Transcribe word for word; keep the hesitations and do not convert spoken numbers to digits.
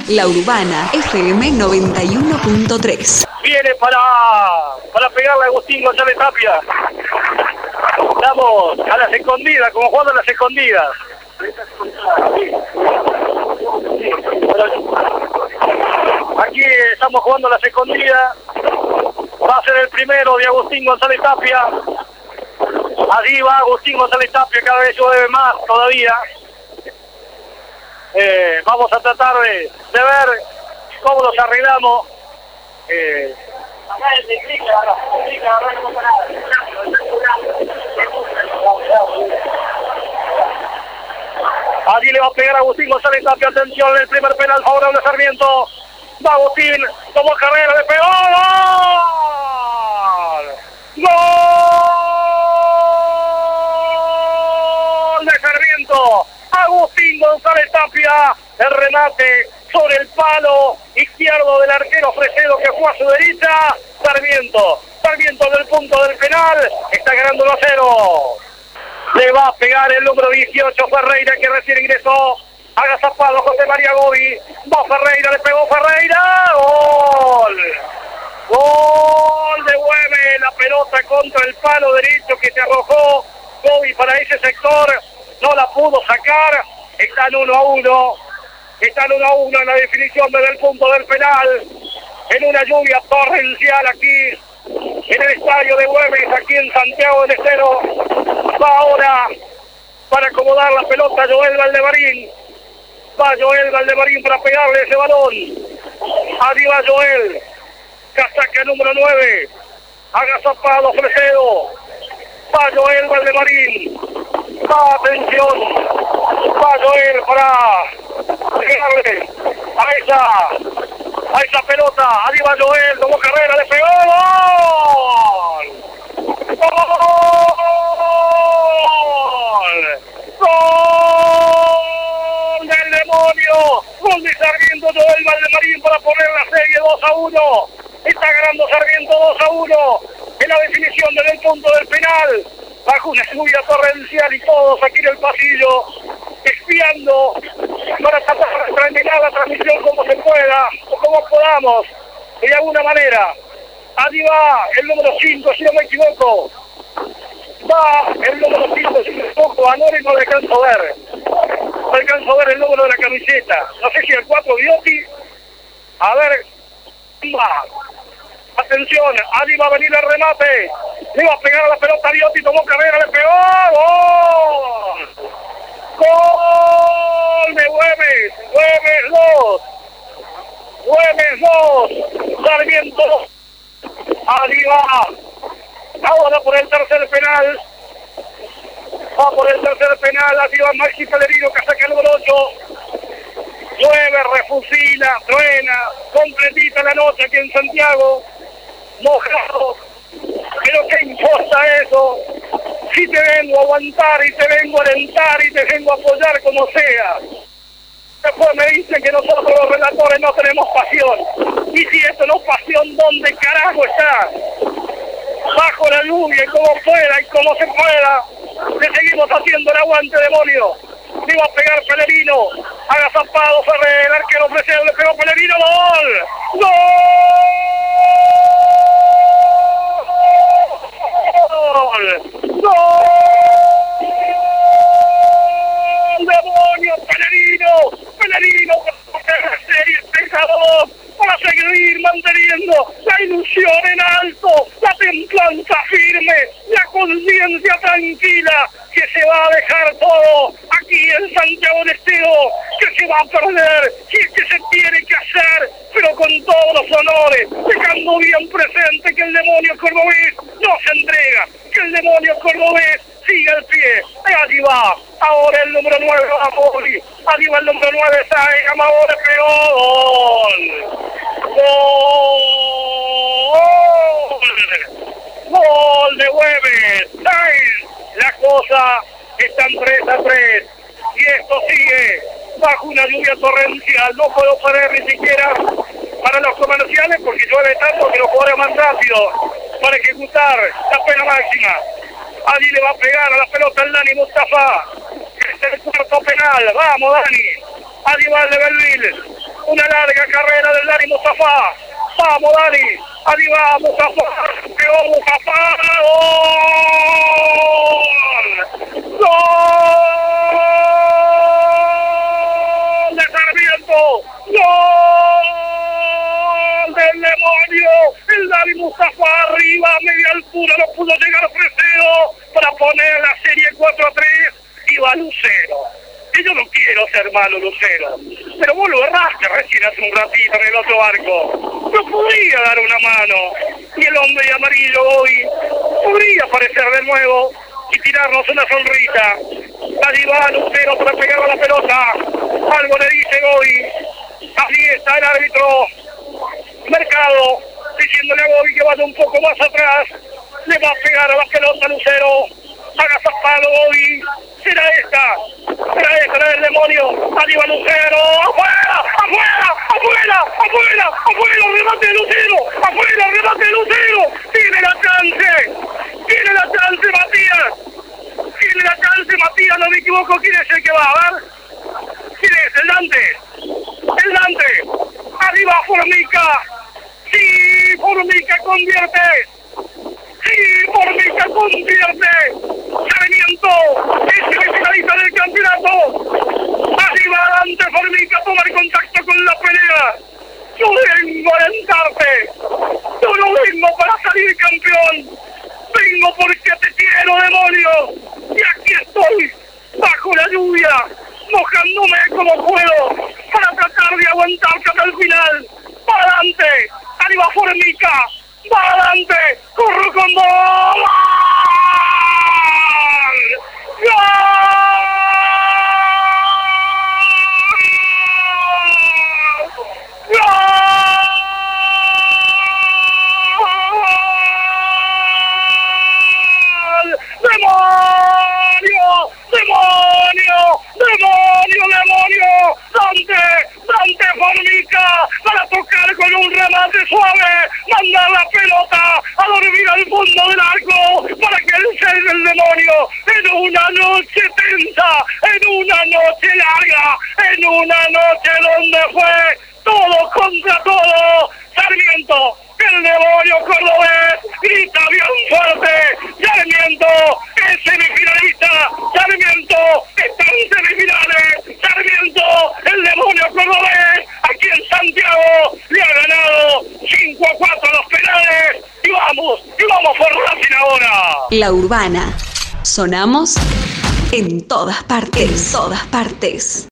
La Urbana, F M noventa y uno punto tres. Viene para, para pegarle a Agustín González Tapia. Estamos a las escondidas, como jugando a las escondidas. Aquí estamos jugando a las escondidas. Va a ser el primero de Agustín González Tapia. Allí va Agustín González Tapia, cada vez llueve más todavía. Eh, vamos a tratar de, de ver cómo nos arreglamos. Eh, Allí le va a pegar a Agustín González Tapia. Atención, el primer penal favorable a Sarmiento. Va Agustín, tomó carrera, le pegó. ¡Gol! ¡Gol de Sarmiento! Agustín González Tapia, el remate sobre el palo izquierdo del arquero Fresedo, que fue a su derecha. Sarmiento, Sarmiento del punto del penal, está ganando uno a cero. Le va a pegar el número dieciocho, Ferreira, que recién ingresó. Agazapado José María Gobi. Va Ferreira, le pegó Ferreira. ¡Gol! Gol de Güemes, la pelota contra el palo derecho que se arrojó Gobi para ese sector. No la pudo sacar. Están uno a uno. Están uno a uno en la definición desde el punto del penal. En una lluvia torrencial aquí en el estadio de Güemes, aquí en Santiago del Estero. Va ahora para acomodar la pelota Joel Valdemarín. Va Joel Valdemarín para pegarle ese balón. Allí va Joel. Casaca número nueve. Agazapado Fresedo. Va Joel Valdemarín. Va, atención. Va Joel para pegarle a esa, a esa pelota. Allí va Joel, tomó carrera, le pegó. ¡Gol! ¡Gol! ¡Gol del demonio! Gol de Sarmiento, Joel Valdemarín para poner la serie dos a uno. Está ganando Sarmiento dos a uno en la definición desde el punto del penal. Bajo una lluvia torrencial y todos aquí en el pasillo espiando para tratar de terminar la transmisión como se pueda o como podamos, de alguna manera. Allí va el número cinco, si no me equivoco. Va el número cinco, si no me equivoco. A Nori no le alcanzo a ver. No alcanzo a ver el número de la camiseta. No sé si el cuatro Viotti. A ver. Va. Atención, allí va a venir el remate. Le va a pegar a la pelota a Viotti, tomó carrera, le pegó. ¡Gol! ¡Gol de Güemes! Güemes dos. Güemes dos. Sarmiento dos. Allí va. Ahora por el tercer penal. Va por el tercer penal. Allí va Maxi Pellerino, que saca el número ocho. Llueve, refusila, truena. Completita la noche aquí en Santiago. Mojado. Pero ¿qué importa eso? Si te vengo a aguantar y te vengo a alentar y te vengo a apoyar como sea. Después me dicen que nosotros los relatores no tenemos pasión. Y si esto no es pasión, ¿dónde carajo está? Bajo la lluvia y como pueda y como se pueda, le seguimos haciendo el aguante, demonio. Le iba a pegar Pellerino, agazapado Ferrer, el arquero Fresedo, le pegó Pellerino, ¡gol! ¡Gol! ¡Gol! ¡Demonio! ¡Pellerino! ¡Pellerino! ¡La serie pesado! Para seguir manteniendo la ilusión en alto, la templanza firme, la conciencia tranquila, que se va a dejar todo aquí en Santiago del Estero, que se va a perder, que es que se tiene que hacer, pero con todos los honores, dejando bien presente que el demonio cordobés no se entrega, que el demonio cordobés sigue al pie. Allí va, ahora el número nueve va a Poli, allí va el número nueve, Saez, Amador, pegó, gol, gol, gol de Güemes, Saez. La cosa está en tres a tres y esto sigue bajo una lluvia torrencial. No puedo parar ni siquiera para los comerciales porque llueve tanto que los jugadores más rápido para ejecutar la pena máxima. Allí le va a pegar a la pelota el Dani Mustafa. Este es el cuarto penal. Vamos, Dani. Aníbal de Belville. Una larga carrera del Dani Mustafa. Vamos, Dani. Ahí va Mustafa. Pegó Mustafa. ¡Gol! ¡Gol! De Sarmiento. ¡Gol! Del demonio. El Dani Mustafa arriba, a media altura. No pudo llegar Fresedo para poner la serie cuatro a tres. Y va Lucero. Y yo no quiero ser malo, Lucero, pero vos lo erraste recién hace un ratito en el otro barco. No podría dar una mano. Y el hombre amarillo hoy podría aparecer de nuevo y tirarnos una sonrisa. Allí va Lucero para pegar a la pelota. Algo le dice Goy. Así está el árbitro Mercado diciéndole a Goy que vaya un poco más atrás. Le va a pegar a la pelota Lucero. Haga zapado Goy. Será esta, será esta la del demonio. Allí va Lucero, afuera, afuera, afuera, afuera, afuera, remate de Lucero, afuera, remate de Lucero. Tiene la chance, tiene la chance Matías, tiene la chance Matías, no me equivoco. ¿Quién es el que va? A ver, ¿quién es? El Dante, el Dante. Arriba Formica, sí, Formica convierte. Sí, Formica convierte. Sarmiento es semifinalista del campeonato. Arriba adelante Formica, toma el contacto con la pelea. Yo vengo a alentarte. Yo no vengo para salir campeón. Vengo porque te quiero, demonio. Y aquí estoy, bajo la lluvia, mojándome como puedo, para tratar de aguantarte hasta el final. ¡Para adelante! ¡Arriba Formica! ¡Va adelante! ¡Corro con vos! ¡Gol! ¡Gol! ¡Demonio! ¡Demonio! ¡Demonio! ¡Demonio! ¡Dante! ¡Dante Formica! Para tocar con un remate suave, mandar la pelota a dormir al fondo del arco para que el ser del demonio en una noche tensa, en una noche larga, en una noche donde fue todo contra todo. Sarmiento, el demonio cordobés, grita bien fuerte. Sarmiento es semifinalista. Sarmiento está en semifinales. Sarmiento, el demonio cordobés, aquí en Santiago, le ha ganado cinco a cuatro los penales. Y vamos, y vamos por Racing ahora. La Urbana. Sonamos en todas partes. En todas partes.